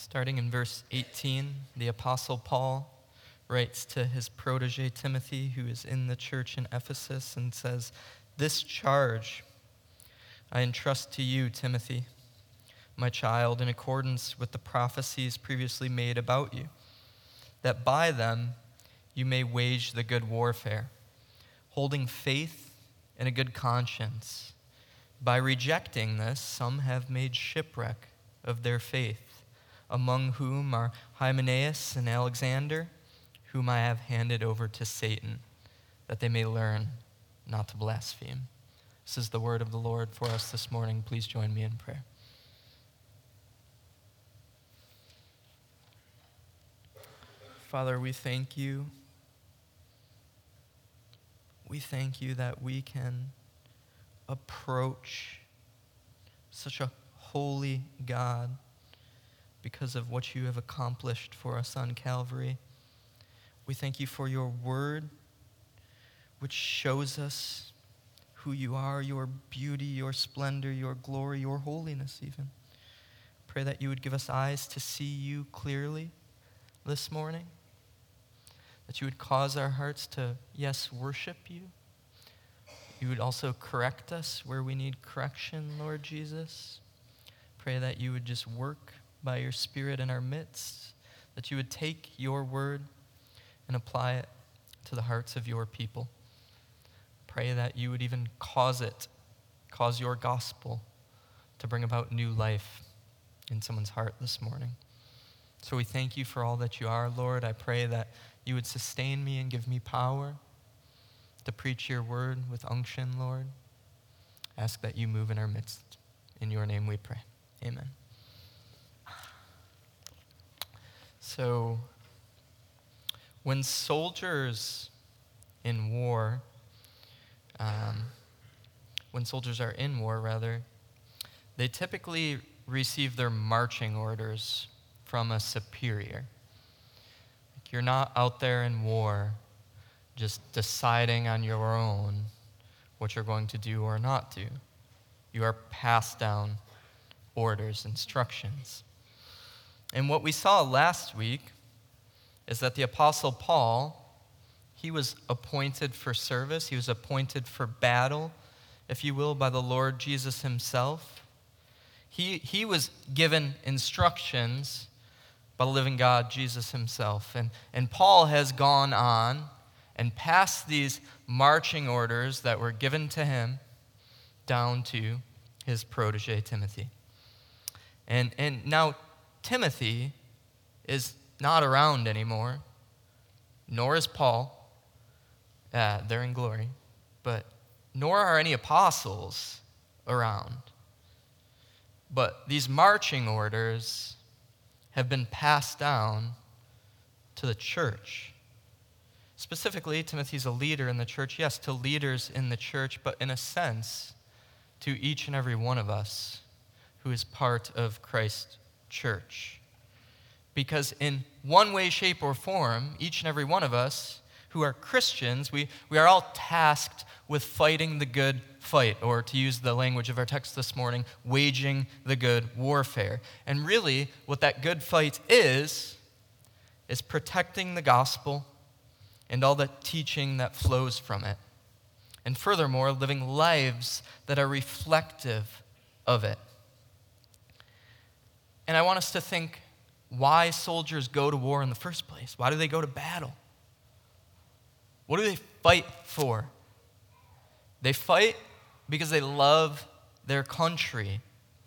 Starting in verse 18, the Apostle Paul writes to his protege Timothy, who is in the church in Ephesus, and says, "This charge I entrust to you, Timothy, my child, in accordance with the prophecies previously made about you, that by them you may wage the good warfare, holding faith and a good conscience. By rejecting this, some have made shipwreck of their faith, among whom are Hymenaeus and Alexander, whom I have handed over to Satan, that they may learn not to blaspheme." This is the word of the Lord for us this morning. Please join me in prayer. Father, we thank you. We thank you that we can approach such a holy God because of what you have accomplished for us on Calvary. We thank you for your word, which shows us who you are, your beauty, your splendor, your glory, your holiness even. Pray that you would give us eyes to see you clearly this morning, that you would cause our hearts to, yes, worship you. You would also correct us where we need correction, Lord Jesus. Pray that you would just work by your Spirit in our midst, that you would take your word and apply it to the hearts of your people. Pray that you would even cause your gospel to bring about new life in someone's heart this morning. So we thank you for all that you are, Lord. I pray that you would sustain me and give me power to preach your word with unction, Lord. Ask that you move in our midst. In your name we pray. Amen. So, when soldiers are in war, they typically receive their marching orders from a superior. You're not out there in war just deciding on your own what you're going to do or not do. You are passed down orders, instructions. And what we saw last week is that the Apostle Paul, he was appointed for service. He was appointed for battle, if you will, by the Lord Jesus himself. He was given instructions by the living God, Jesus himself. And Paul has gone on and passed these marching orders that were given to him down to his protege, Timothy. And now Timothy is not around anymore, nor is Paul. They're in glory. But nor are any apostles around. But these marching orders have been passed down to the church. Specifically, Timothy's a leader in the church. Yes, to leaders in the church, but in a sense, to each and every one of us who is part of Christ's church. Because in one way, shape, or form, each and every one of us who are Christians, we are all tasked with fighting the good fight, or to use the language of our text this morning, waging the good warfare. And really, what that good fight is protecting the gospel and all the teaching that flows from it. And furthermore, living lives that are reflective of it. And I want us to think why soldiers go to war in the first place. Why do they go to battle? What do they fight for? They fight because they love their country.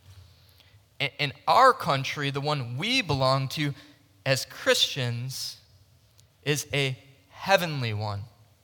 And our country, the one we belong to as Christians, is a heavenly one.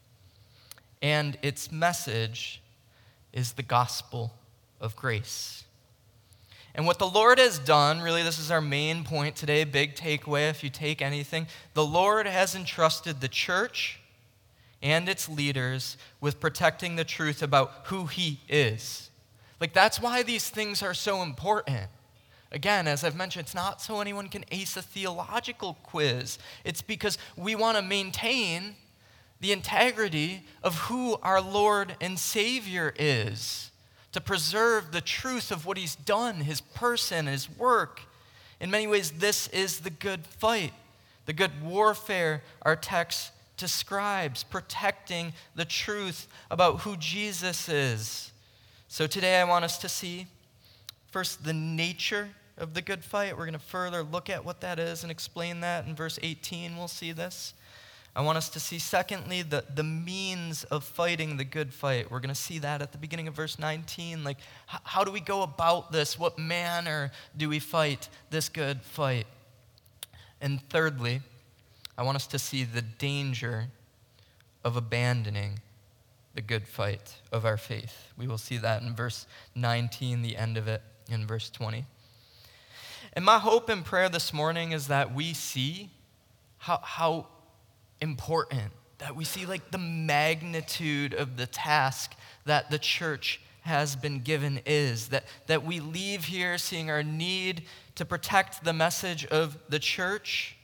And its message is the gospel of grace. And what the Lord has done, really this is our main point today, big takeaway if you take anything, the Lord has entrusted the church and its leaders with protecting the truth about who he is. Like, that's why these things are so important. Again, as I've mentioned, it's not so anyone can ace a theological quiz. It's because we want to maintain the integrity of who our Lord and Savior is, to preserve the truth of what he's done, his person, his work, In many ways, this is the good fight, the good warfare our text describes, protecting the truth about who Jesus is. So today I want us to see, first, the nature of the good fight. We're going to further look at what that is and explain that. In verse 18, we'll see this. I want us to see, secondly, the means of fighting the good fight. We're going to see that at the beginning of verse 19. Like, how do we go about this? What manner do we fight this good fight? And thirdly, I want us to see the danger of abandoning the good fight of our faith. We will see that in verse 19, the end of it, in verse 20. And my hope and prayer this morning is that we see how important, that we see like the magnitude of the task that the church has been given is, that we leave here seeing our need to protect the message of the church,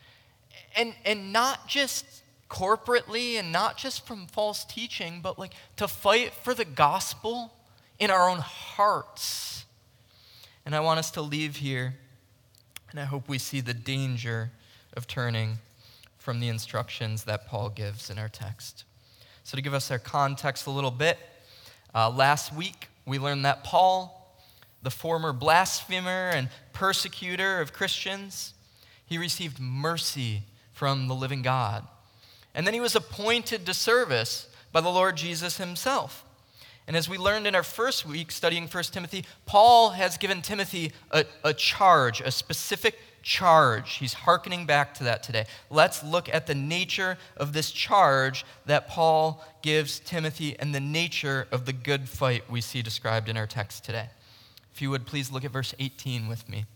and not just corporately and not just from false teaching, but like to fight for the gospel in our own hearts. And I want us to leave here, and I hope we see the danger of turning from the instructions that Paul gives in our text. So to give us our context a little bit, last week we learned that Paul, the former blasphemer and persecutor of Christians, he received mercy from the living God. And then he was appointed to service by the Lord Jesus himself. And as we learned in our first week studying 1 Timothy, Paul has given Timothy a charge, a specific charge. He's hearkening back to that today. Let's look at the nature of this charge that Paul gives Timothy and the nature of the good fight we see described in our text today. If you would please look at verse 18 with me.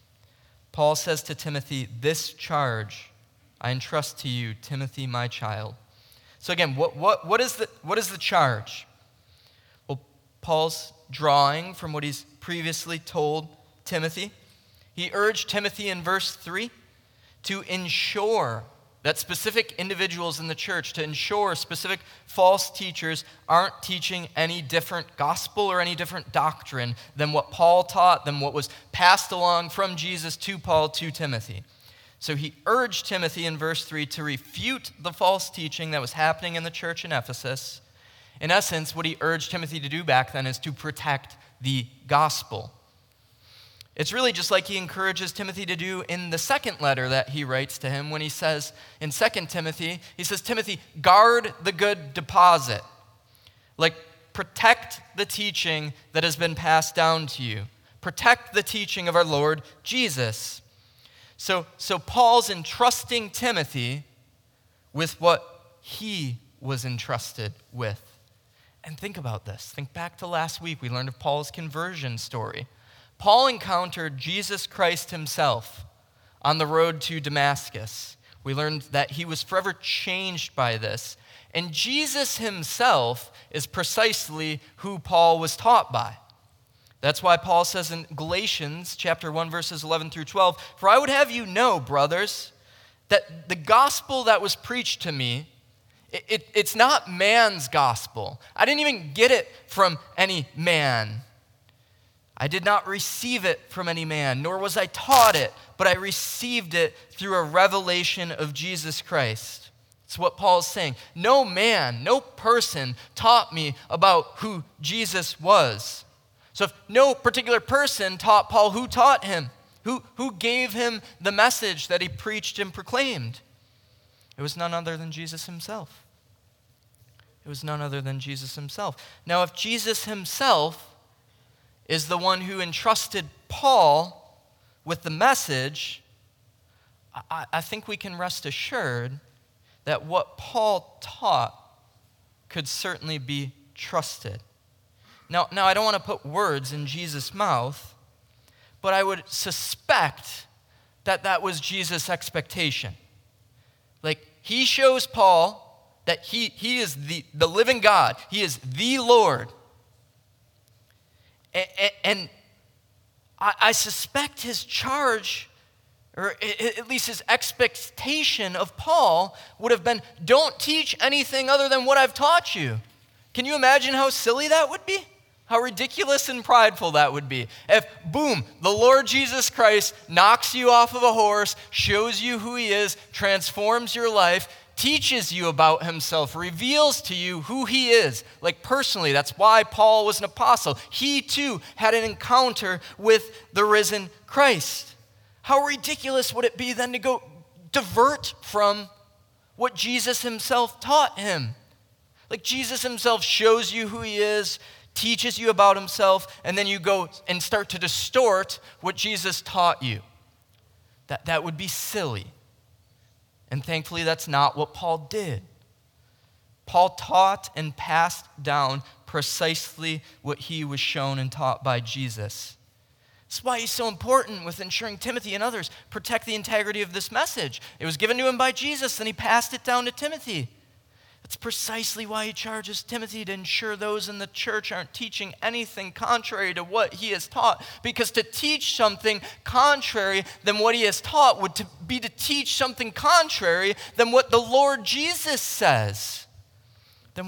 Paul says to Timothy, "This charge I entrust to you, Timothy, my child." So again, what is the charge? Well, Paul's drawing from what he's previously told Timothy. He urged Timothy in verse 3 to ensure that specific individuals in the church, to ensure specific false teachers aren't teaching any different gospel or any different doctrine than what Paul taught, than what was passed along from Jesus to Paul to Timothy. So he urged Timothy in verse 3 to refute the false teaching that was happening in the church in Ephesus. In essence, what he urged Timothy to do back then is to protect the gospel. It's really just like he encourages Timothy to do in the second letter that he writes to him when he says in 2 Timothy, he says, "Timothy, guard the good deposit." Like, protect the teaching that has been passed down to you. Protect the teaching of our Lord Jesus. So Paul's entrusting Timothy with what he was entrusted with. And think about this. Think back to last week. We learned of Paul's conversion story. Paul encountered Jesus Christ himself on the road to Damascus. We learned that he was forever changed by this. And Jesus himself is precisely who Paul was taught by. That's why Paul says in Galatians chapter 1, verses 11 through 12, "For I would have you know, brothers, that the gospel that was preached to me, it's not man's gospel. I didn't even get it from any man. I did not receive it from any man, nor was I taught it, but I received it through a revelation of Jesus Christ." That's what Paul's saying. No man, no person taught me about who Jesus was. So if no particular person taught Paul, who taught him? Who gave him the message that he preached and proclaimed? It was none other than Jesus himself. It was none other than Jesus himself. Now, if Jesus himself is the one who entrusted Paul with the message, I think we can rest assured that what Paul taught could certainly be trusted. Now I don't want to put words in Jesus' mouth, but I would suspect that was Jesus' expectation. Like, he shows Paul that he is the living God. He is the Lord. And I suspect his charge, or at least his expectation of Paul, would have been, don't teach anything other than what I've taught you. Can you imagine how silly that would be? How ridiculous and prideful that would be. If, boom, the Lord Jesus Christ knocks you off of a horse, shows you who he is, transforms your life, teaches you about himself, reveals to you who he is. Like personally, that's why Paul was an apostle. He too had an encounter with the risen Christ. How ridiculous would it be then to go divert from what Jesus himself taught him? Like Jesus himself shows you who he is, teaches you about himself, and then you go and start to distort what Jesus taught you. That would be silly. And thankfully, that's not what Paul did. Paul taught and passed down precisely what he was shown and taught by Jesus. That's why he's so important with ensuring Timothy and others protect the integrity of this message. It was given to him by Jesus, and he passed it down to Timothy. That's precisely why he charges Timothy to ensure those in the church aren't teaching anything contrary to what he has taught. Because to teach something contrary than what he has taught would be to teach something contrary than what the Lord Jesus says. And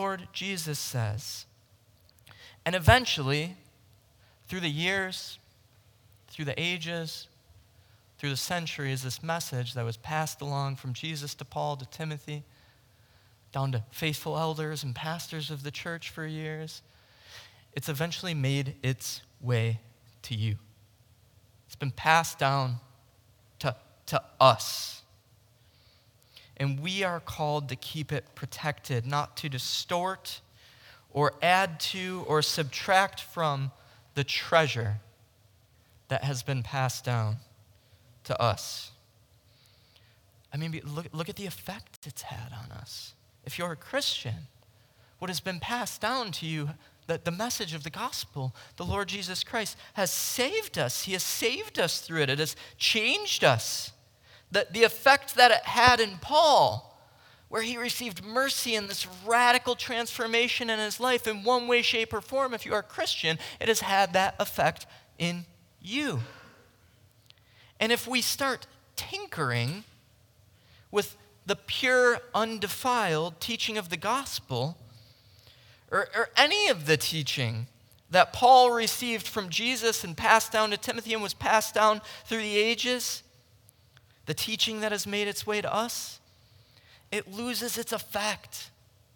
eventually, through the years, through the ages, through the centuries, this message that was passed along from Jesus to Paul to Timothy, down to faithful elders and pastors of the church for years, it's eventually made its way to you. It's been passed down to us. And we are called to keep it protected, not to distort or add to or subtract from the treasure that has been passed down to us. I mean, look at the effect it's had on us. If you're a Christian, what has been passed down to you, the message of the gospel, the Lord Jesus Christ, has saved us. He has saved us through it. It has changed us. The effect that it had in Paul, where he received mercy and this radical transformation in his life in one way, shape, or form, if you are a Christian, it has had that effect in you. And if we start tinkering with the pure, undefiled teaching of the gospel, or any of the teaching that Paul received from Jesus and passed down to Timothy and was passed down through the ages, the teaching that has made its way to us, it loses its effect.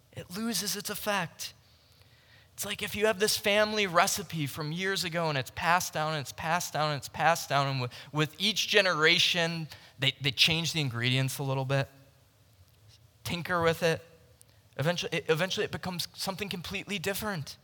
It's like if you have this family recipe from years ago and it's passed down and it's passed down and it's passed down, and with each generation, they change the ingredients a little bit, tinker with it. Eventually it becomes something completely different.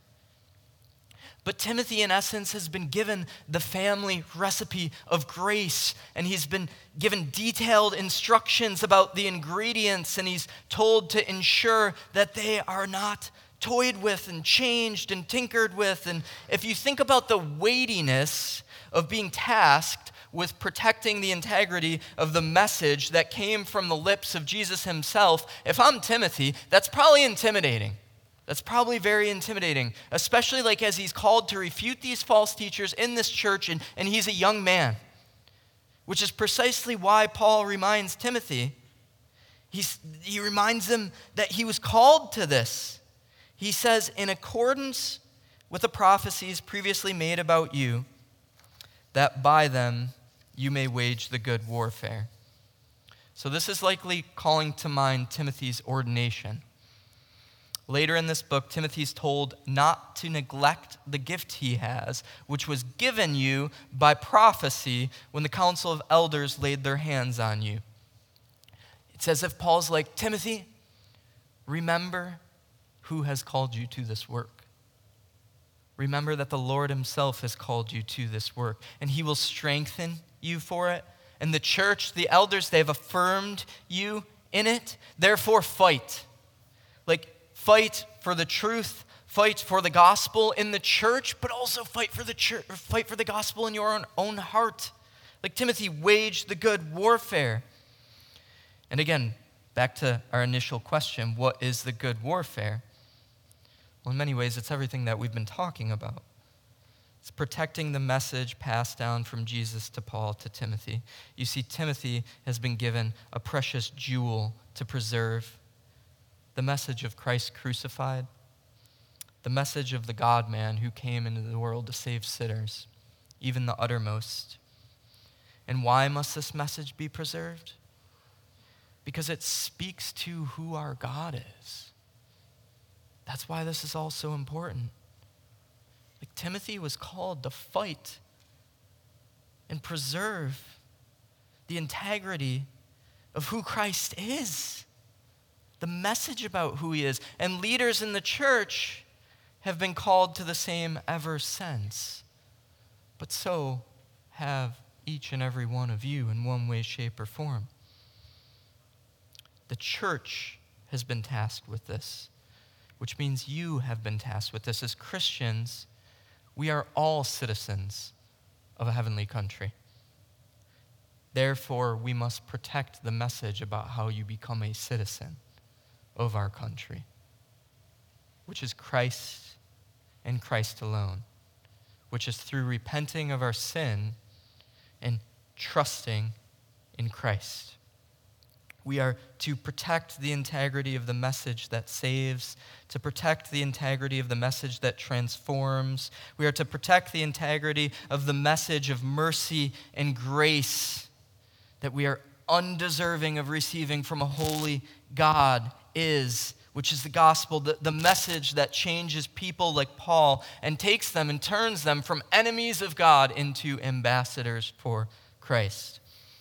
But Timothy, in essence, has been given the family recipe of grace, and he's been given detailed instructions about the ingredients, and he's told to ensure that they are not toyed with and changed and tinkered with. And if you think about the weightiness of being tasked with protecting the integrity of the message that came from the lips of Jesus himself, if I'm Timothy, that's probably intimidating. That's probably very intimidating, especially like as he's called to refute these false teachers in this church, and he's a young man, which is precisely why Paul reminds Timothy. He reminds him that he was called to this. He says, in accordance with the prophecies previously made about you, that by them you may wage the good warfare. So this is likely calling to mind Timothy's ordination. Later in this book, Timothy's told not to neglect the gift he has, which was given you by prophecy when the council of elders laid their hands on you. It's as if Paul's like, Timothy, remember who has called you to this work. Remember that the Lord himself has called you to this work, and he will strengthen you for it. And the church, the elders, they've affirmed you in it. Therefore, fight. Fight for the truth, fight for the gospel in the church, but also fight for the gospel in your own heart. Like Timothy, wage the good warfare. And again, back to our initial question, what is the good warfare? Well, in many ways, it's everything that we've been talking about. It's protecting the message passed down from Jesus to Paul to Timothy. You see, Timothy has been given a precious jewel to preserve, the message of Christ crucified. the message of the God-man who came into the world to save sinners, even the uttermost. And why must this message be preserved? Because it speaks to who our God is. That's why this is all so important. Like Timothy was called to fight and preserve the integrity of who Christ is, the message about who he is. And leaders in the church have been called to the same ever since. But so have each and every one of you in one way, shape, or form. The church has been tasked with this, which means you have been tasked with this. As Christians, we are all citizens of a heavenly country. Therefore, we must protect the message about how you become a citizen of our country, which is Christ and Christ alone, which is through repenting of our sin and trusting in Christ. We are to protect the integrity of the message that saves, to protect the integrity of the message that transforms. We are to protect the integrity of the message of mercy and grace that we are undeserving of receiving from a holy God which is the gospel, the message that changes people like Paul and takes them and turns them from enemies of God into ambassadors for Christ.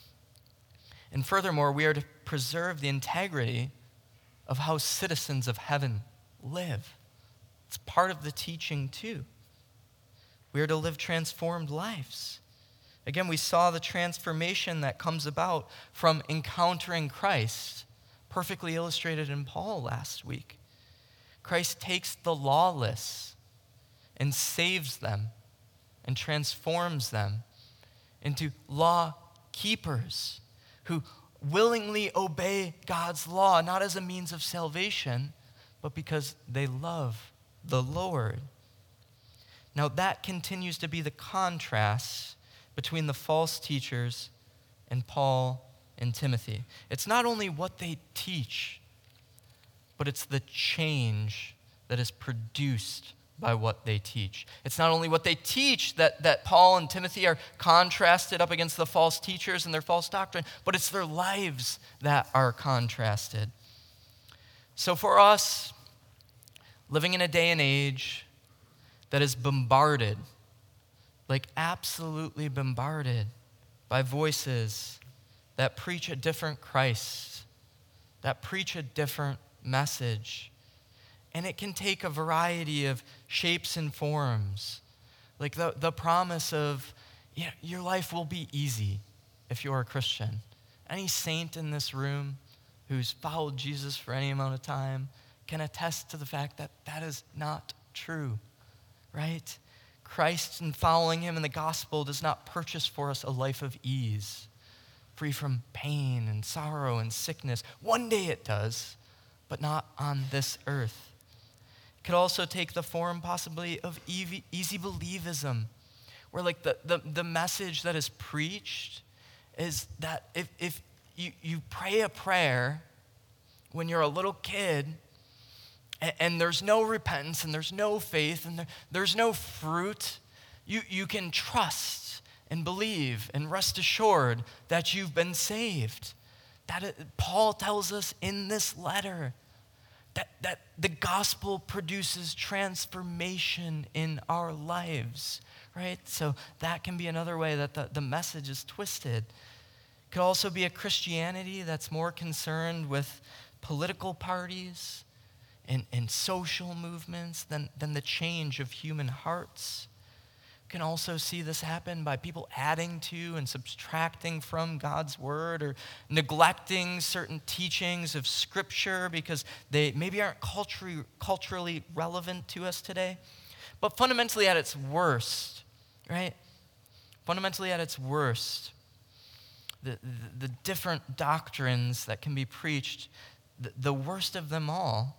And furthermore, we are to preserve the integrity of how citizens of heaven live. It's part of the teaching too. We are to live transformed lives. Again, we saw the transformation that comes about from encountering Christ, perfectly illustrated in Paul last week. Christ takes the lawless and saves them and transforms them into law keepers who willingly obey God's law, not as a means of salvation, but because they love the Lord. Now that continues to be the contrast between the false teachers and Paul and Timothy. It's not only what they teach, but it's the change that is produced by what they teach. It's not only what they teach that Paul and Timothy are contrasted up against the false teachers and their false doctrine, but it's their lives that are contrasted. So for us, living in a day and age that is bombarded, like absolutely bombarded by voices that preach a different Christ, that preach a different message. And it can take a variety of shapes and forms. Like the promise of, your life will be easy if you're a Christian. Any saint in this room who's followed Jesus for any amount of time can attest to the fact that that is not true, right? Christ and following him in the gospel does not purchase for us a life of ease, free from pain and sorrow and sickness. One day it does, but not on this earth. It could also take the form possibly of easy believism, where like the message that is preached is that if you pray a prayer when you're a little kid, and there's no repentance, and there's no faith, and there's no fruit, you can trust and believe and rest assured that you've been saved. Paul tells us in this letter that the gospel produces transformation in our lives, right? So that can be another way that the message is twisted. It could also be a Christianity that's more concerned with political parties and social movements than the change of human hearts. You can also see this happen by people adding to and subtracting from God's word, or neglecting certain teachings of Scripture because they maybe aren't culturally relevant to us today. But fundamentally at its worst, right? Fundamentally at its worst, the different doctrines that can be preached, the worst of them all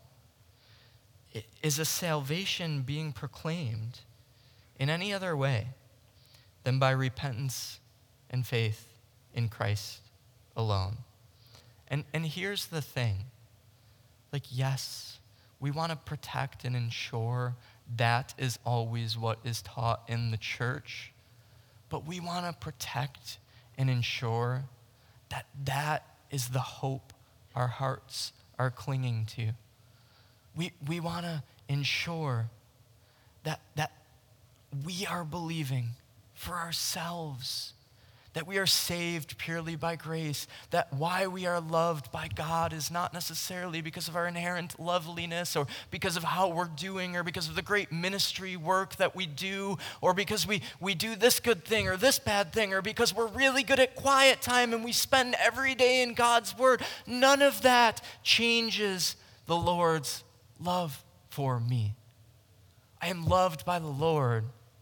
is a salvation being proclaimed in any other way than by repentance and faith in Christ alone. And here's the thing. Like, yes, we want to protect and ensure that is always what is taught in the church. But we want to protect and ensure that that is the hope our hearts are clinging to. We want to ensure that we are believing for ourselves, that we are saved purely by grace, that why we are loved by God is not necessarily because of our inherent loveliness or because of how we're doing or because of the great ministry work that we do or because we do this good thing or this bad thing or because we're really good at quiet time and we spend every day in God's word. None of that changes the Lord's love for me. I am loved by the Lord.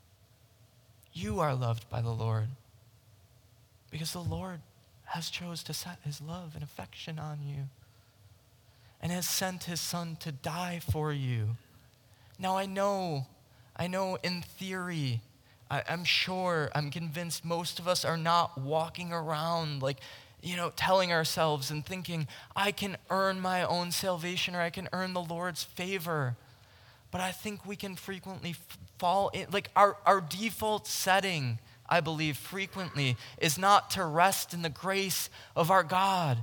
You are loved by the Lord. Because the Lord has chose to set his love and affection on you and has sent his Son to die for you. Now I know in theory, I'm sure, I'm convinced most of us are not walking around telling ourselves and thinking, I can earn my own salvation or I can earn the Lord's favor. But I think we can frequently fall in, our default setting, I believe, frequently is not to rest in the grace of our God,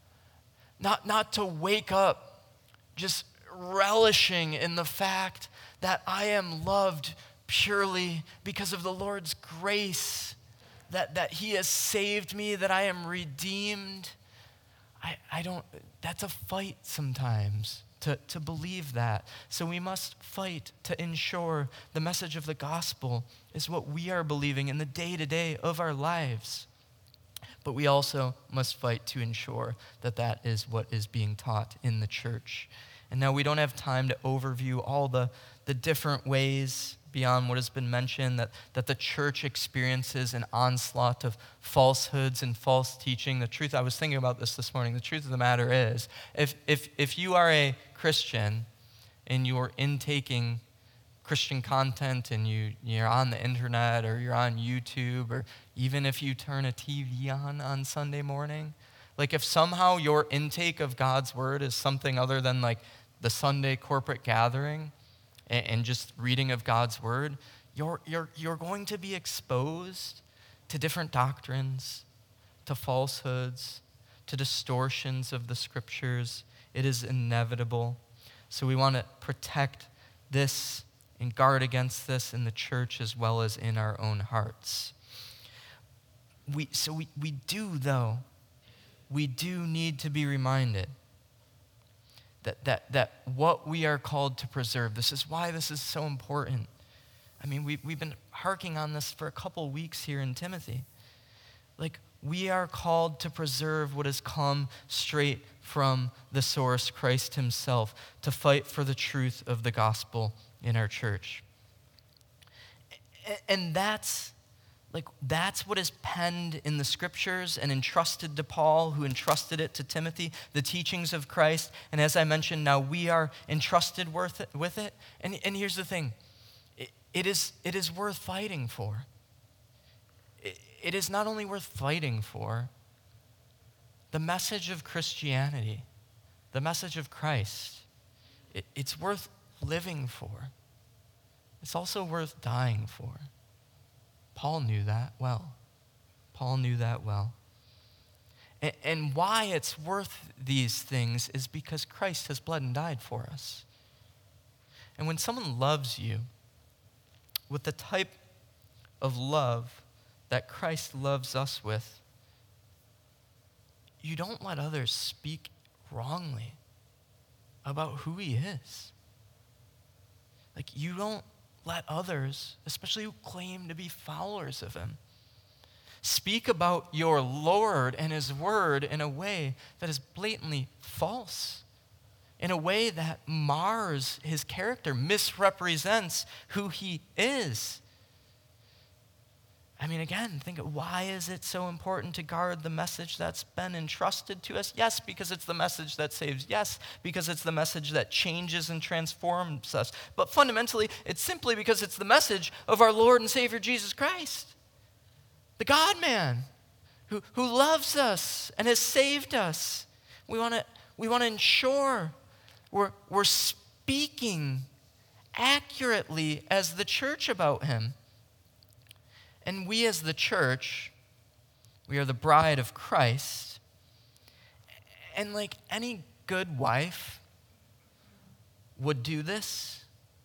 not to wake up just relishing in the fact that I am loved purely because of the Lord's grace, that he has saved me, that I am redeemed. That's a fight sometimes to believe that. So we must fight to ensure the message of the gospel is what we are believing in the day-to-day of our lives. But we also must fight to ensure that that is what is being taught in the church. And now we don't have time to overview all the different ways beyond what has been mentioned that the church experiences an onslaught of falsehoods and false teaching. The truth, I was thinking about this morning, the truth of the matter is, if you are a Christian and you're intaking Christian content and you're on the internet or you're on YouTube or even if you turn a TV on Sunday morning, if somehow your intake of God's word is something other than the Sunday corporate gathering and just reading of God's word, you're going to be exposed to different doctrines, to falsehoods, to distortions of the scriptures. It is inevitable. So we want to protect this and guard against this in the church as well as in our own hearts. We do need to be reminded that what we are called to preserve, this is why this is so important. I mean, we've been harking on this for a couple weeks here in Timothy. We are called to preserve what has come straight from the source, Christ himself, to fight for the truth of the gospel in our church. And that's what is penned in the scriptures and entrusted to Paul, who entrusted it to Timothy, the teachings of Christ. And as I mentioned, now we are entrusted with it. And here's the thing. It is worth fighting for. It is not only worth fighting for, the message of Christianity, the message of Christ, it's worth living for. It's also worth dying for. Paul knew that well. And why it's worth these things is because Christ has bled and died for us. And when someone loves you with the type of love that Christ loves us with, you don't let others speak wrongly about who he is. You don't let others, especially who claim to be followers of him, speak about your Lord and his word in a way that is blatantly false, in a way that mars his character, misrepresents who he is. I mean, again, think of why is it so important to guard the message that's been entrusted to us? Yes, because it's the message that saves. Yes, because it's the message that changes and transforms us. But fundamentally, it's simply because it's the message of our Lord and Savior Jesus Christ, the God-man, who loves us and has saved us. We want to ensure we're speaking accurately as the church about him. And we as the church, we are the bride of Christ. And like any good wife would do this,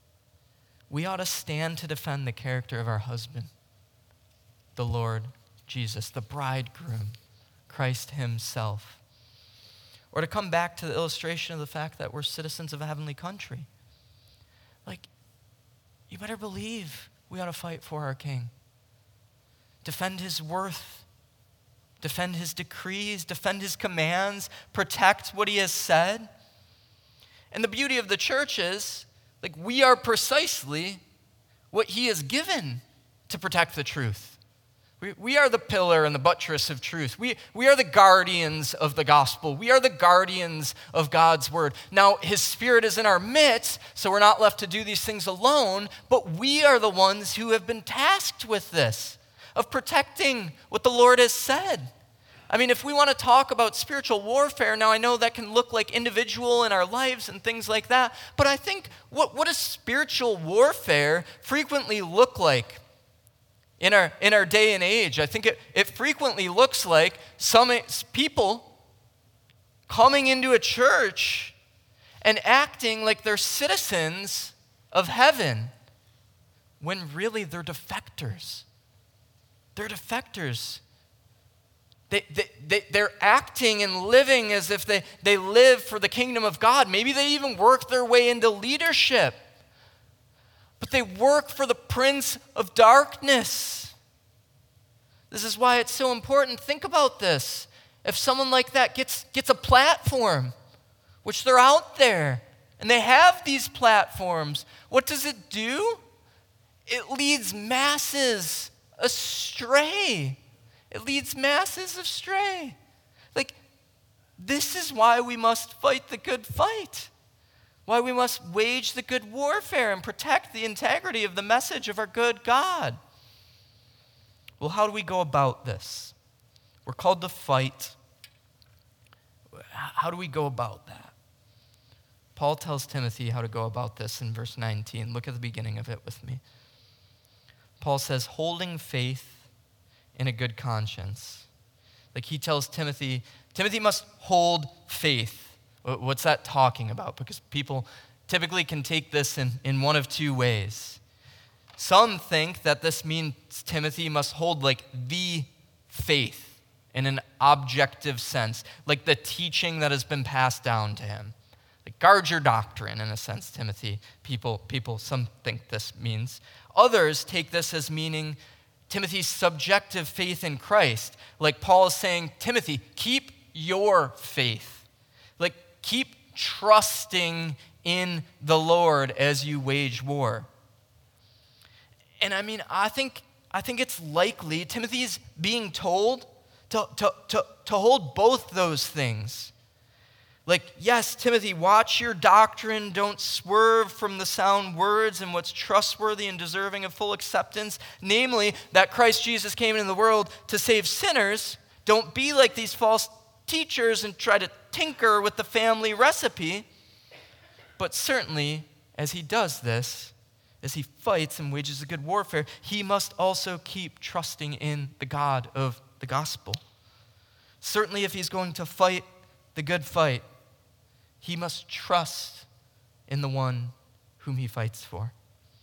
we ought to stand to defend the character of our husband, the Lord Jesus, the bridegroom, Christ himself. Or to come back to the illustration of the fact that we're citizens of a heavenly country. Like, you better believe we ought to fight for our king. Defend his worth. Defend his decrees. Defend his commands. Protect what he has said. And the beauty of the church is, like, we are precisely what he has given to protect the truth. We are the pillar and the buttress of truth. We are the guardians of the gospel. We are the guardians of God's word. Now, his Spirit is in our midst, so we're not left to do these things alone, but we are the ones who have been tasked with this, of protecting what the Lord has said. I mean, if we want to talk about spiritual warfare, now I know that can look like individual in our lives and things like that, but I think what does spiritual warfare frequently look like? In our day and age, I think it frequently looks like some people coming into a church and acting like they're citizens of heaven when really they're defectors. They're defectors. They're acting and living as if they live for the kingdom of God. Maybe they even work their way into leadership. But they work for the prince of darkness. This is why it's so important. Think about this. If someone like that gets a platform, which they're out there, and they have these platforms, what does it do? It leads masses astray. It leads masses astray. Like, this is why we must fight the good fight. Why we must wage the good warfare and protect the integrity of the message of our good God. Well, how do we go about this? We're called to fight. How do we go about that? Paul tells Timothy how to go about this in verse 19. Look at the beginning of it with me. Paul says, holding faith in a good conscience. Like he tells Timothy must hold faith. What's that talking about? Because people typically can take this in one of two ways. Some think that this means Timothy must hold like the faith in an objective sense, like the teaching that has been passed down to him. Like guard your doctrine in a sense, Timothy. Some think this means. Others take this as meaning Timothy's subjective faith in Christ. Like Paul is saying, Timothy, keep your faith. Like, keep trusting in the Lord as you wage war. And I mean, I think it's likely Timothy's being told to hold both those things. Like, yes, Timothy, watch your doctrine. Don't swerve from the sound words and what's trustworthy and deserving of full acceptance. Namely, that Christ Jesus came into the world to save sinners. Don't be like these false teachers and try to tinker with the family recipe. But certainly, as he does this, as he fights and wages a good warfare, he must also keep trusting in the God of the gospel. Certainly, if he's going to fight the good fight, he must trust in the one whom he fights for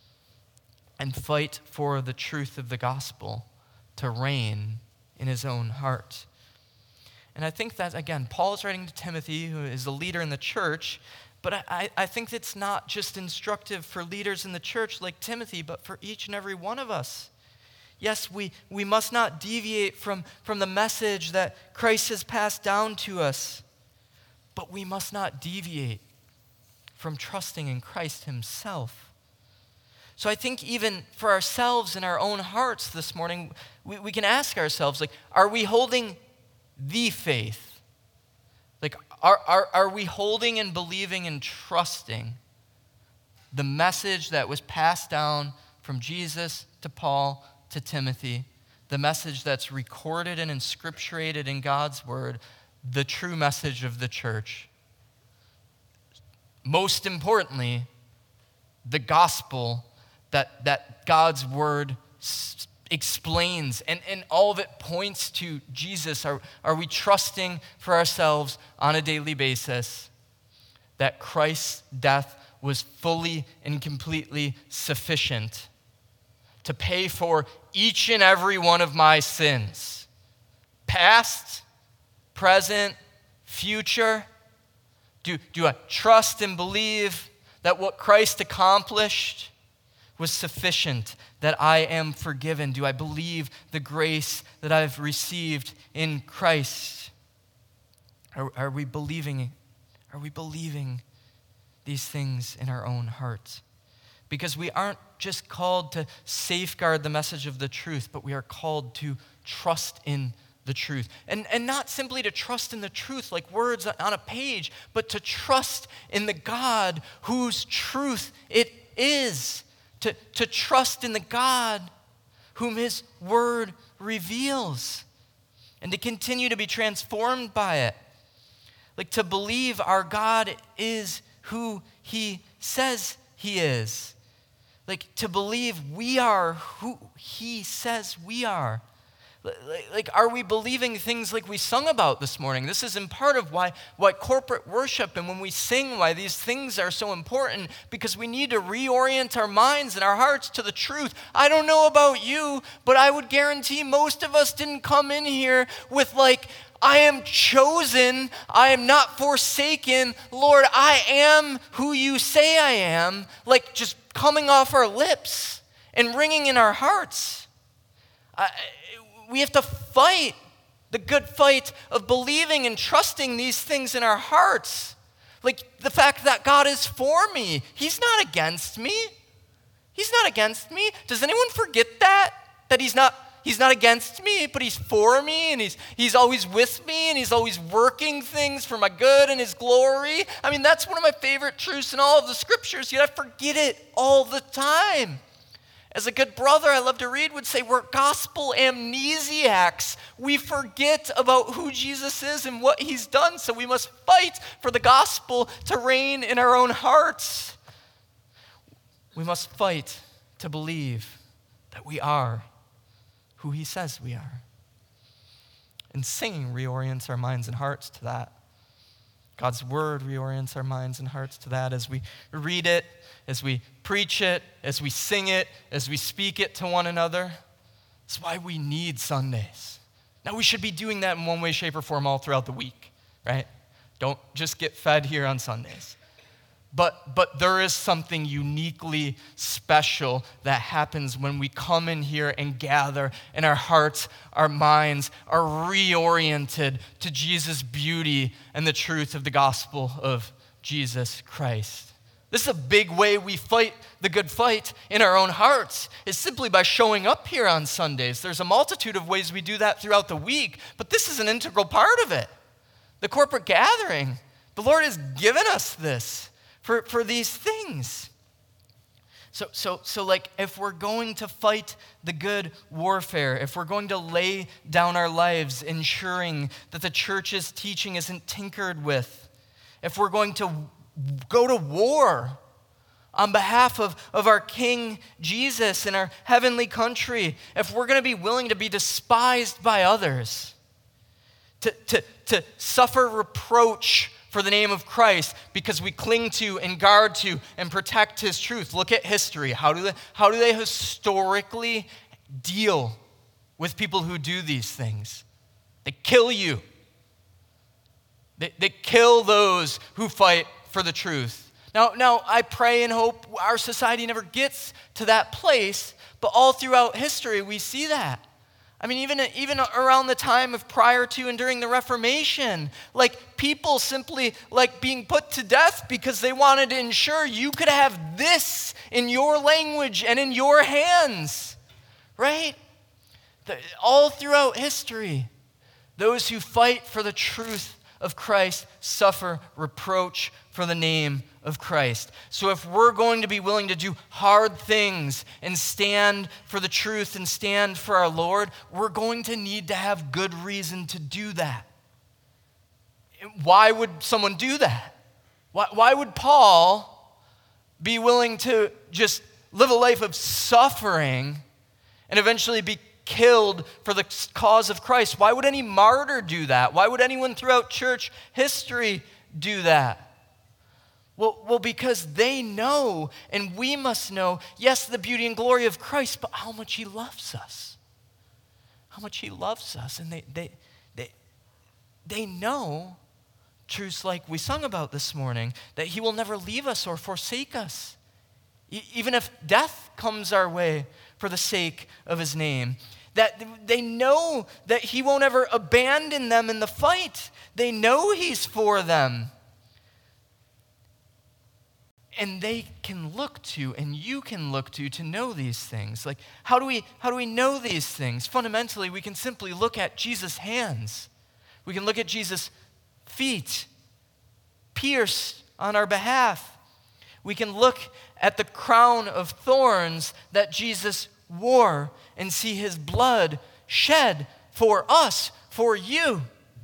and fight for the truth of the gospel to reign in his own heart. And I think that, again, Paul is writing to Timothy, who is a leader in the church, but I think it's not just instructive for leaders in the church like Timothy, but for each and every one of us. Yes, we must not deviate from the message that Christ has passed down to us, but we must not deviate from trusting in Christ himself. So I think even for ourselves in our own hearts this morning, we can ask ourselves, like, are we holding the faith? Like, are we holding and believing and trusting the message that was passed down from Jesus to Paul to Timothy, the message that's recorded and inscripturated in God's word, the true message of the church? Most importantly, the gospel that God's word explains, and all of it points to Jesus? Are we trusting for ourselves on a daily basis that Christ's death was fully and completely sufficient to pay for each and every one of my sins? Past, present, future. Do I trust and believe that what Christ accomplished was sufficient, that I am forgiven? Do I believe the grace that I've received in Christ? Are we believing these things in our own hearts? Because we aren't just called to safeguard the message of the truth, but we are called to trust in the truth. And not simply to trust in the truth like words on a page, but to trust in the God whose truth it is. To trust in the God whom his word reveals. And to continue to be transformed by it. Like to believe our God is who he says he is. Like to believe we are who he says we are. Like, are we believing things like we sung about this morning? This is in part of why corporate worship and when we sing, why these things are so important, because we need to reorient our minds and our hearts to the truth. I don't know about you, but I would guarantee most of us didn't come in here with like, I am chosen, I am not forsaken, Lord, I am who you say I am, like just coming off our lips and ringing in our hearts. We have to fight the good fight of believing and trusting these things in our hearts. Like the fact that God is for me. He's not against me. He's not against me. Does anyone forget that? That he's not against me, but he's for me, and he's always with me, and he's always working things for my good and his glory. I mean, that's one of my favorite truths in all of the scriptures, yet I forget it all the time. As a good brother I love to read would say, we're gospel amnesiacs. We forget about who Jesus is and what he's done, so we must fight for the gospel to reign in our own hearts. We must fight to believe that we are who he says we are. And singing reorients our minds and hearts to that. God's word reorients our minds and hearts to that as we read it, as we preach it, as we sing it, as we speak it to one another. That's why we need Sundays. Now, we should be doing that in one way, shape, or form all throughout the week, right? Don't just get fed here on Sundays. But there is something uniquely special that happens when we come in here and gather and our hearts, our minds are reoriented to Jesus' beauty and the truth of the gospel of Jesus Christ. This is a big way we fight the good fight in our own hearts, is simply by showing up here on Sundays. There's a multitude of ways we do that throughout the week, but this is an integral part of it. The corporate gathering. The Lord has given us this. For these things. So like if we're going to fight the good warfare, if we're going to lay down our lives ensuring that the church's teaching isn't tinkered with, if we're going to go to war on behalf of our King Jesus and our heavenly country, if we're going to be willing to be despised by others, to suffer reproach for the name of Christ because we cling to and guard to and protect his truth. Look at history. How do they historically deal with people who do these things? They kill you. They kill those who fight for the truth. Now I pray and hope our society never gets to that place, but all throughout history we see that. I mean, even around the time of prior to and during the Reformation, like people simply like being put to death because they wanted to ensure you could have this in your language and in your hands, right? All throughout history, those who fight for the truth of Christ suffer reproach for the name of Christ. So if we're going to be willing to do hard things and stand for the truth and stand for our Lord, we're going to need to have good reason to do that. Why would someone do that? Why would Paul be willing to just live a life of suffering and eventually be killed for the cause of Christ? Why would any martyr do that? Why would anyone throughout church history do that? Well, because they know, and we must know, yes, the beauty and glory of Christ, but how much he loves us. How much he loves us. And they know truths like we sung about this morning, that he will never leave us or forsake us. Even if death comes our way for the sake of his name. That they know that he won't ever abandon them in the fight. They know he's for them. And they can look to, and you can look to know these things. Like, how do we know these things? Fundamentally, we can simply look at Jesus' hands. We can look at Jesus' feet, pierced on our behalf. We can look at the crown of thorns that Jesus wore and see his blood shed for us, for you.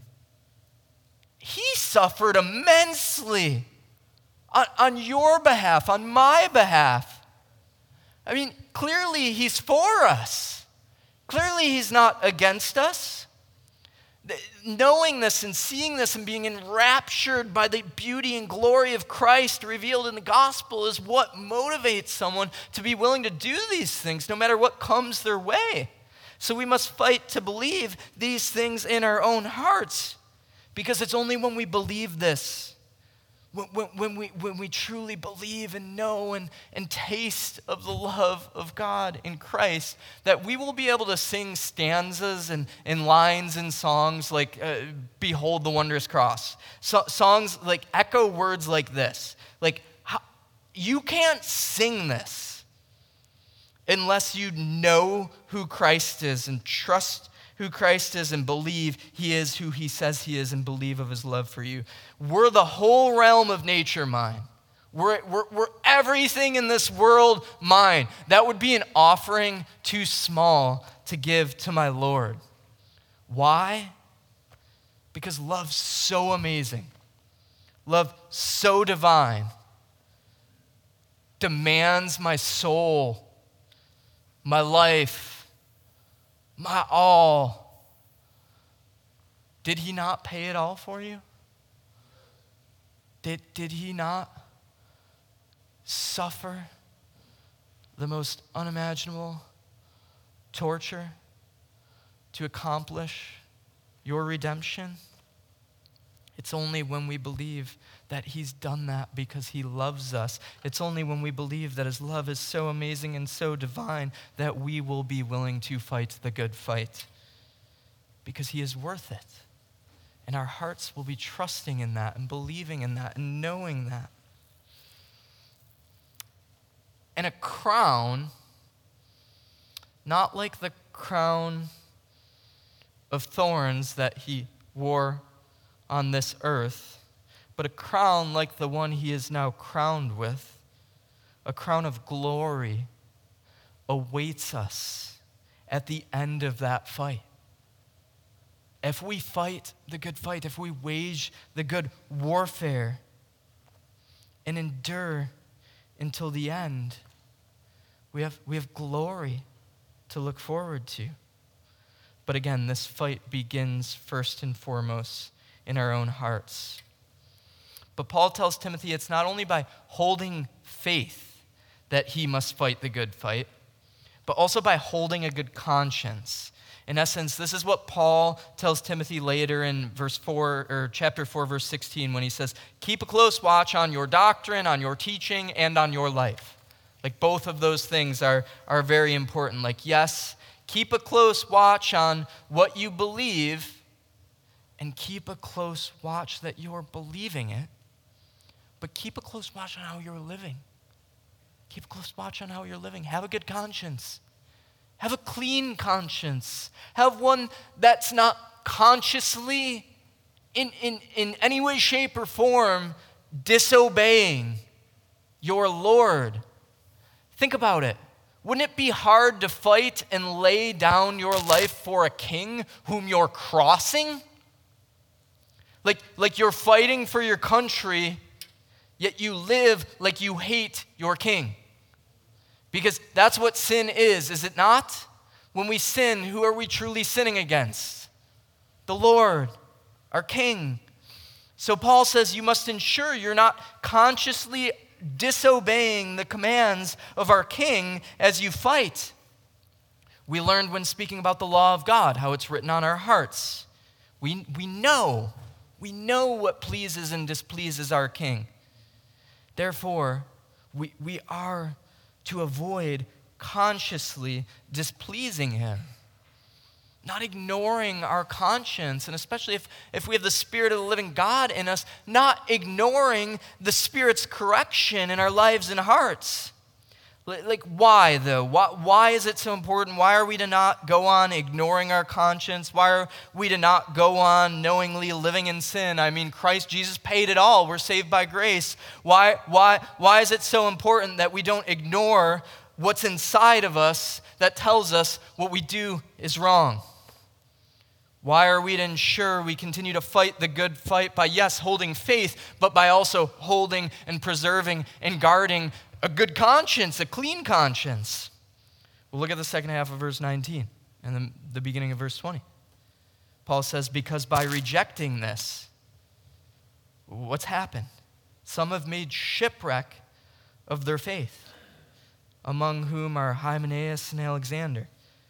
He suffered immensely on your behalf, on my behalf. I mean, clearly he's for us. Clearly he's not against us. Knowing this and seeing this and being enraptured by the beauty and glory of Christ revealed in the gospel is what motivates someone to be willing to do these things no matter what comes their way. So we must fight to believe these things in our own hearts, because it's only when we believe this, when we truly believe and know and taste of the love of God in Christ, that we will be able to sing stanzas and lines and songs like, Behold the Wondrous Cross. Songs like echo words like this. Like, you can't sing this unless you know who Christ is and trust who Christ is and believe he is who he says he is and believe of his love for you. We're the whole realm of nature mine. We're everything in this world mine. That would be an offering too small to give to my Lord. Why? Because love's so amazing. Love so divine demands my soul, my life, my all. Did he not pay it all for you? Did he not suffer the most unimaginable torture to accomplish your redemption? It's only when we believe that he's done that because he loves us. It's only when we believe that his love is so amazing and so divine that we will be willing to fight the good fight, because he is worth it. And our hearts will be trusting in that and believing in that and knowing that. And a crown, not like the crown of thorns that he wore on this earth, but a crown like the one he is now crowned with, a crown of glory, awaits us at the end of that fight. If we fight the good fight, if we wage the good warfare and endure until the end, we have glory to look forward to. But again, this fight begins first and foremost in our own hearts. But Paul tells Timothy it's not only by holding faith that he must fight the good fight, but also by holding a good conscience. In essence, this is what Paul tells Timothy later in chapter 4, verse 16, when he says, keep a close watch on your doctrine, on your teaching, and on your life. Like, both of those things are very important. Like, yes, keep a close watch on what you believe, and keep a close watch that you're believing it. But keep a close watch on how you're living. Keep a close watch on how you're living. Have a good conscience. Have a clean conscience. Have one that's not consciously, in any way, shape, or form, disobeying your Lord. Think about it. Wouldn't it be hard to fight and lay down your life for a king whom you're crossing? Like you're fighting for your country, yet you live like you hate your king. Because that's what sin is it not? When we sin, who are we truly sinning against? The Lord, our King. So Paul says you must ensure you're not consciously disobeying the commands of our King as you fight. We learned when speaking about the law of God, how it's written on our hearts. We know what pleases and displeases our King. Therefore, we are to avoid consciously displeasing him. Not ignoring our conscience, and especially if we have the Spirit of the living God in us, not ignoring the Spirit's correction in our lives and hearts. Like, why, though? Why is it so important? Why are we to not go on ignoring our conscience? Why are we to not go on knowingly living in sin? I mean, Christ Jesus paid it all. We're saved by grace. Why is it so important that we don't ignore what's inside of us that tells us what we do is wrong? Why are we to ensure we continue to fight the good fight by, yes, holding faith, but by also holding and preserving and guarding a good conscience, a clean conscience? Well, look at the second half of verse 19 and then the beginning of verse 20. Paul says, because by rejecting this, what's happened? Some have made shipwreck of their faith, among whom are Hymenaeus and Alexander.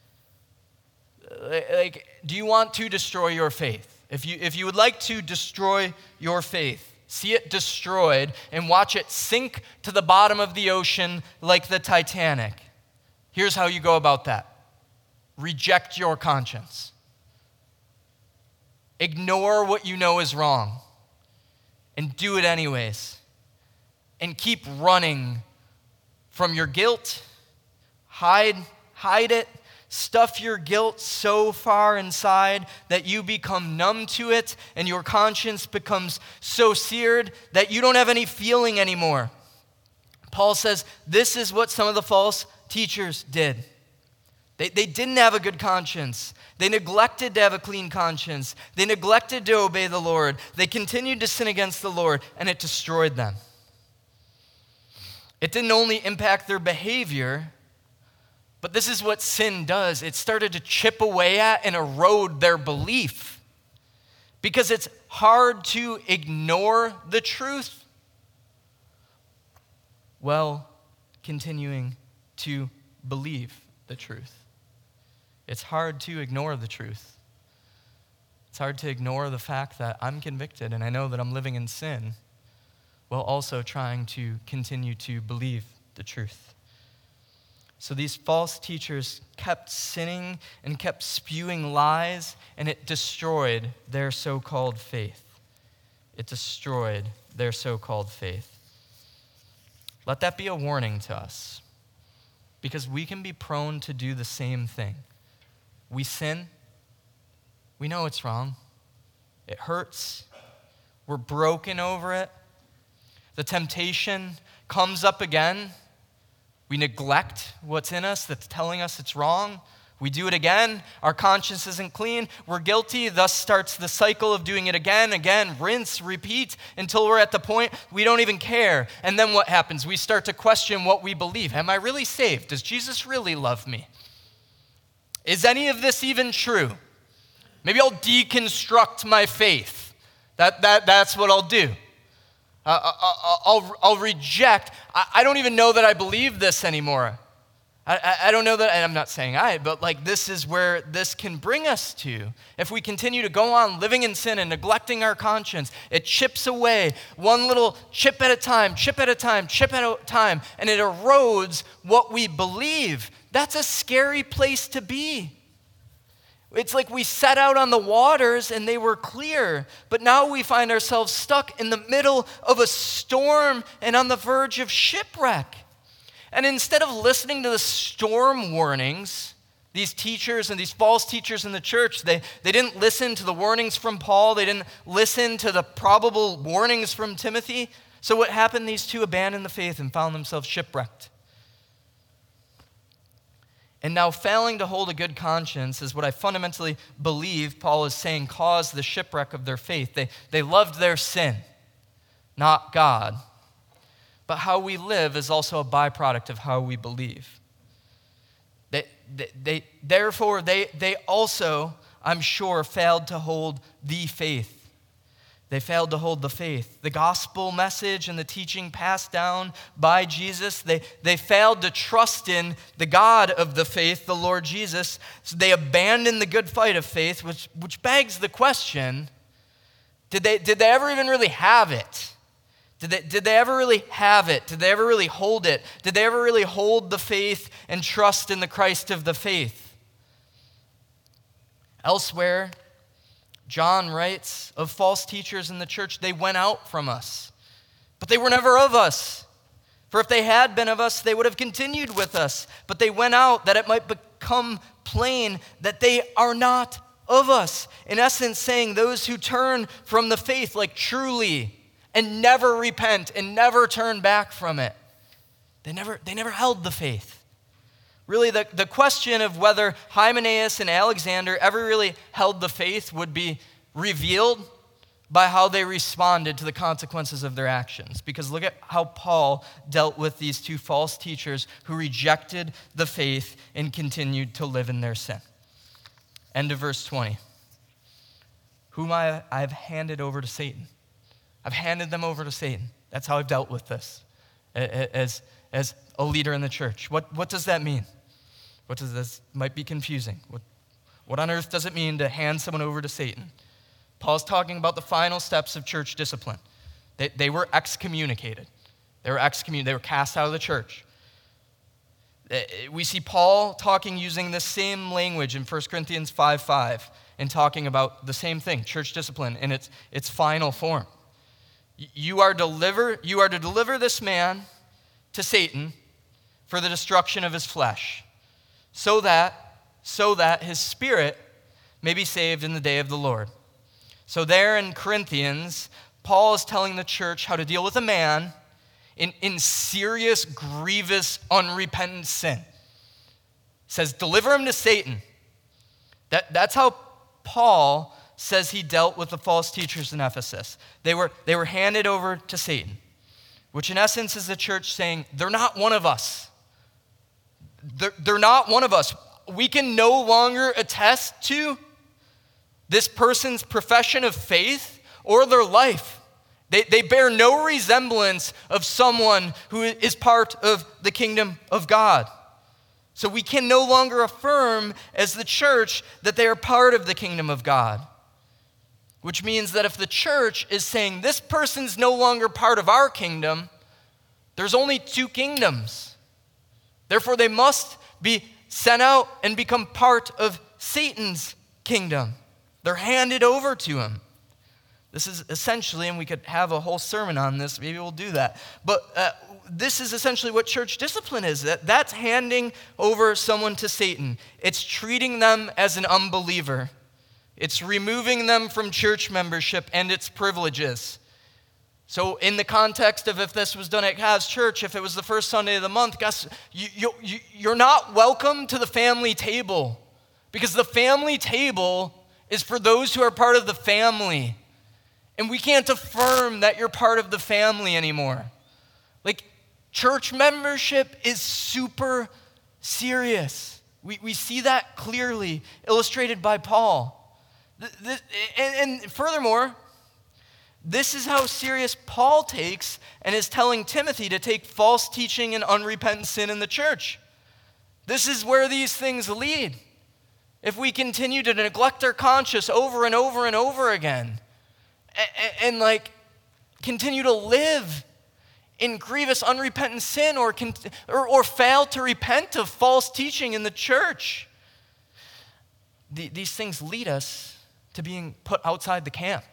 Like, do you want to destroy your faith? If you would like to destroy your faith, see it destroyed and watch it sink to the bottom of the ocean like the Titanic, here's how you go about that. Reject your conscience. Ignore what you know is wrong and do it anyways. And keep running from your guilt. Hide it. Stuff your guilt so far inside that you become numb to it and your conscience becomes so seared that you don't have any feeling anymore. Paul says this is what some of the false teachers did. They didn't have a good conscience. They neglected to have a clean conscience. They neglected to obey the Lord. They continued to sin against the Lord, and it destroyed them. It didn't only impact their behavior, but this is what sin does. It started to chip away at and erode their belief. Because it's hard to ignore the truth while continuing to believe the truth. It's hard to ignore the truth. It's hard to ignore the fact that I'm convicted and I know that I'm living in sin while also trying to continue to believe the truth. So these false teachers kept sinning and kept spewing lies, and it destroyed their so-called faith. It destroyed their so-called faith. Let that be a warning to us, because we can be prone to do the same thing. We sin. We know it's wrong. It hurts. We're broken over it. The temptation comes up again. We neglect what's in us that's telling us it's wrong. We do it again. Our conscience isn't clean. We're guilty. Thus starts the cycle of doing it again, rinse, repeat, until we're at the point we don't even care. And then what happens? We start to question what we believe. Am I really saved? Does Jesus really love me? Is any of this even true? Maybe I'll deconstruct my faith. That's what I'll do. I'll reject. I don't even know that I believe this anymore. I don't know that, and I'm not saying but like this is where this can bring us to. If we continue to go on living in sin and neglecting our conscience, it chips away one little chip at a time, and it erodes what we believe. That's a scary place to be. It's like we set out on the waters and they were clear, but now we find ourselves stuck in the middle of a storm and on the verge of shipwreck. And instead of listening to the storm warnings, these teachers and these false teachers in the church, they didn't listen to the warnings from Paul. They didn't listen to the probable warnings from Timothy. So what happened? These two abandoned the faith and found themselves shipwrecked. And now failing to hold a good conscience is what I fundamentally believe Paul is saying caused the shipwreck of their faith. They loved their sin, not God. but how we live is also a byproduct of how we believe. Therefore, they also, I'm sure, failed to hold the faith. They failed to hold the faith. The gospel message and the teaching passed down by Jesus, they failed to trust in the God of the faith, the Lord Jesus. So they abandoned the good fight of faith, which begs the question, did they ever even really have it? Did they ever really have it? Did they ever really hold it? Did they ever really hold the faith and trust in the Christ of the faith? Elsewhere, John writes of false teachers in the church, they went out from us, but they were never of us. For if they had been of us, they would have continued with us. But they went out that it might become plain that they are not of us. In essence, saying those who turn from the faith, like truly, and never repent and never turn back from it. They never held the faith. Really, the question of whether Hymenaeus and Alexander ever really held the faith would be revealed by how they responded to the consequences of their actions. Because look at how Paul dealt with these two false teachers who rejected the faith and continued to live in their sin. End of verse 20. Whom I have handed over to Satan. I've handed them over to Satan. That's how I've dealt with this as a leader in the church. What does that mean? What does this might be confusing? What on earth does it mean to hand someone over to Satan? Paul's talking about the final steps of church discipline. They were excommunicated. They were cast out of the church. We see Paul talking using the same language in 1 Corinthians 5:5 and talking about the same thing, church discipline in its final form. You are to deliver this man to Satan for the destruction of his flesh, so that his spirit may be saved in the day of the Lord. So there in Corinthians, Paul is telling the church how to deal with a man in serious, grievous, unrepentant sin. He says, deliver him to Satan. That's how Paul says he dealt with the false teachers in Ephesus. They were handed over to Satan, which in essence is the church saying, they're not one of us. They're not one of us. We can no longer attest to this person's profession of faith or their life. They bear no resemblance of someone who is part of the kingdom of God. So we can no longer affirm as the church that they are part of the kingdom of God. Which means that if the church is saying this person's no longer part of our kingdom, there's only two kingdoms. Therefore, they must be sent out and become part of Satan's kingdom. They're handed over to him. This is essentially, and we could have a whole sermon on this, maybe we'll do that. But this is essentially what church discipline is. That's handing over someone to Satan. It's treating them as an unbeliever. It's removing them from church membership and its privileges. So in the context of if this was done at God's church, if it was the first Sunday of the month, guys, you're not welcome to the family table. Because the family table is for those who are part of the family. And we can't affirm that you're part of the family anymore. Like, church membership is super serious. We see that clearly illustrated by Paul. And furthermore, this is how serious Paul takes and is telling Timothy to take false teaching and unrepentant sin in the church. This is where these things lead. If we continue to neglect our conscience over and over and over again, and continue to live in grievous unrepentant sin or fail to repent of false teaching in the church, these things lead us to being put outside the camp,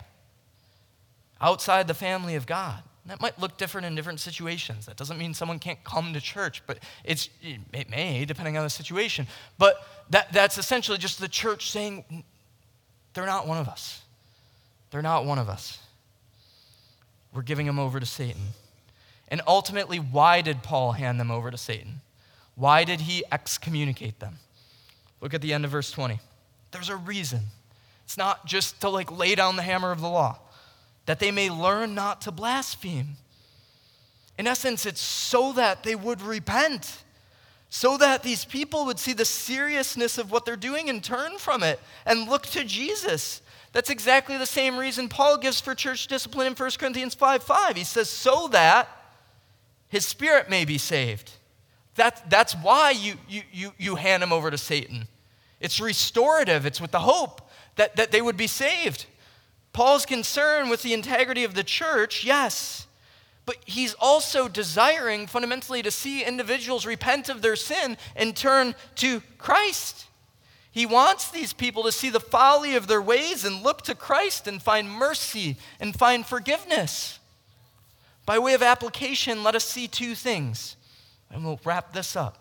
outside the family of God. And that might look different in different situations. That doesn't mean someone can't come to church, but it may, depending on the situation. But that's essentially just the church saying, they're not one of us. They're not one of us. We're giving them over to Satan. And ultimately, why did Paul hand them over to Satan? Why did he excommunicate them? Look at the end of verse 20. There's a reason. It's not just to lay down the hammer of the law, that they may learn not to blaspheme. In essence, it's so that they would repent, so that these people would see the seriousness of what they're doing and turn from it and look to Jesus. That's exactly the same reason Paul gives for church discipline in 1 Corinthians 5:5. He says, so that his spirit may be saved. That's why you hand them over to Satan. It's restorative. It's with the hope that they would be saved. Paul's concerned with the integrity of the church, yes, but he's also desiring fundamentally to see individuals repent of their sin and turn to Christ. He wants these people to see the folly of their ways and look to Christ and find mercy and find forgiveness. By way of application, let us see two things, and we'll wrap this up.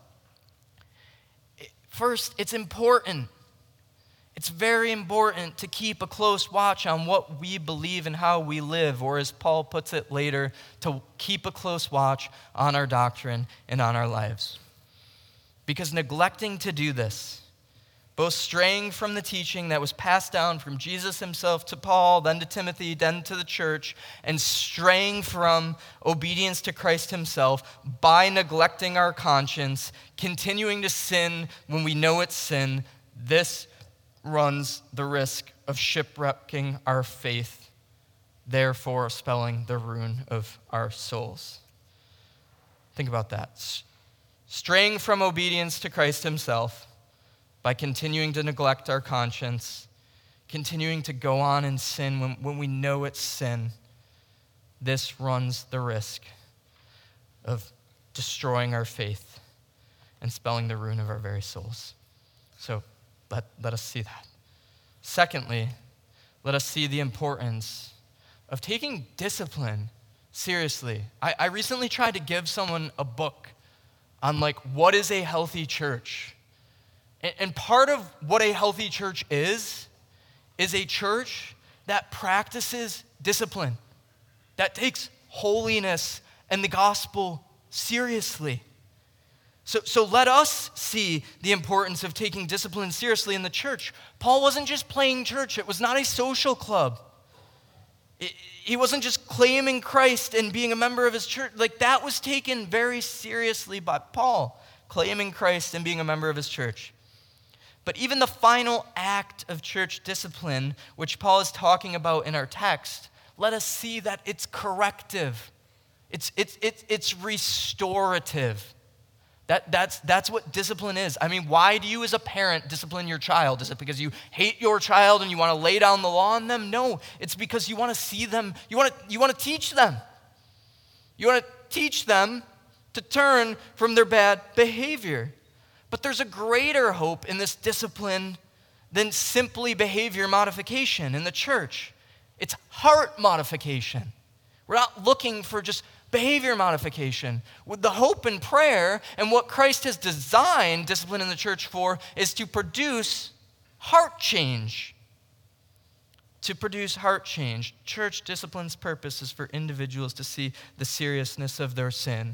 First, it's important. It's very important to keep a close watch on what we believe and how we live, or as Paul puts it later, to keep a close watch on our doctrine and on our lives. Because neglecting to do this, both straying from the teaching that was passed down from Jesus himself to Paul, then to Timothy, then to the church, and straying from obedience to Christ himself by neglecting our conscience, continuing to sin when we know it's sin, this runs the risk of shipwrecking our faith, therefore spelling the ruin of our souls. Think about that. Straying from obedience to Christ himself by continuing to neglect our conscience, continuing to go on in sin when we know it's sin, this runs the risk of destroying our faith and spelling the ruin of our very souls. So let us see that. Secondly, let us see the importance of taking discipline seriously. I recently tried to give someone a book on what is a healthy church. And part of what a healthy church is a church that practices discipline, that takes holiness and the gospel seriously. So let us see the importance of taking discipline seriously in the church. Paul wasn't just playing church. It was not a social club. He wasn't just claiming Christ and being a member of his church. That was taken very seriously by Paul, claiming Christ and being a member of his church. But even the final act of church discipline, which Paul is talking about in our text, let us see that it's corrective. It's restorative. That's what discipline is. I mean, why do you as a parent discipline your child? Is it because you hate your child and you want to lay down the law on them? No, it's because you want to see them. You want to teach them. You want to teach them to turn from their bad behavior. But there's a greater hope in this discipline than simply behavior modification in the church. It's heart modification. We're not looking for just behavior modification. With the hope and prayer and what Christ has designed discipline in the church for is to produce heart change. To produce heart change. Church discipline's purpose is for individuals to see the seriousness of their sin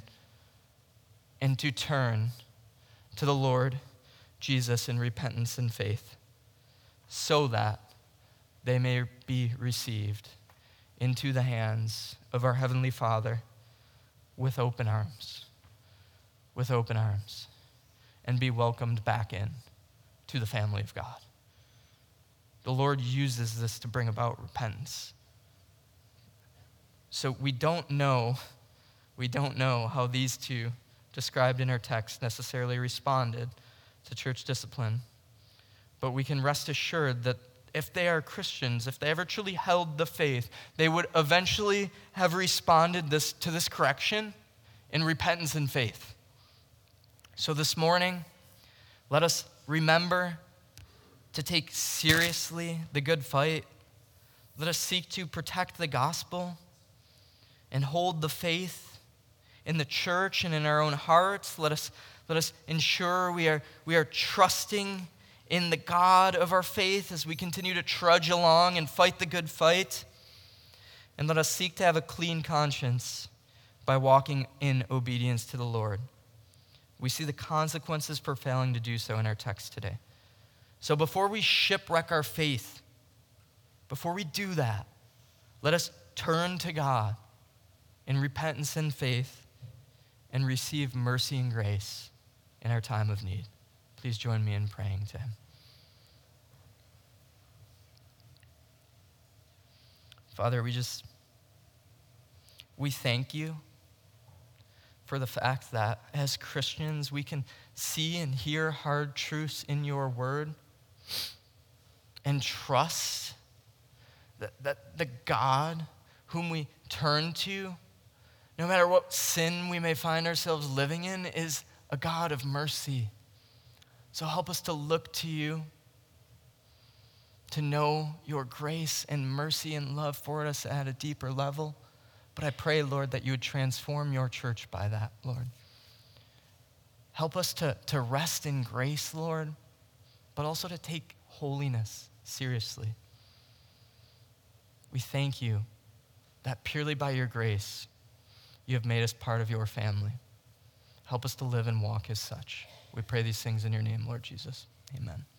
and to turn to the Lord Jesus in repentance and faith, so that they may be received into the hands of our Heavenly Father with open arms, and be welcomed back in to the family of God. The Lord uses this to bring about repentance. So we don't know how these two described in our text necessarily responded to church discipline. But we can rest assured that if they are Christians, if they ever truly held the faith, they would eventually have responded to this correction in repentance and faith. So this morning, let us remember to take seriously the good fight. Let us seek to protect the gospel and hold the faith in the church and in our own hearts. Let us ensure we are trusting in the God of our faith as we continue to trudge along and fight the good fight. And let us seek to have a clean conscience by walking in obedience to the Lord. We see the consequences for failing to do so in our text today. So before we shipwreck our faith, before we do that, let us turn to God in repentance and faith and receive mercy and grace in our time of need. Please join me in praying to him. Father, we thank you for the fact that as Christians we can see and hear hard truths in your word and trust that the God whom we turn to, no matter what sin we may find ourselves living in, is a God of mercy. So help us to look to you, to know your grace and mercy and love for us at a deeper level. But I pray, Lord, that you would transform your church by that, Lord. Help us to rest in grace, Lord, but also to take holiness seriously. We thank you that purely by your grace, you have made us part of your family. Help us to live and walk as such. We pray these things in your name, Lord Jesus. Amen.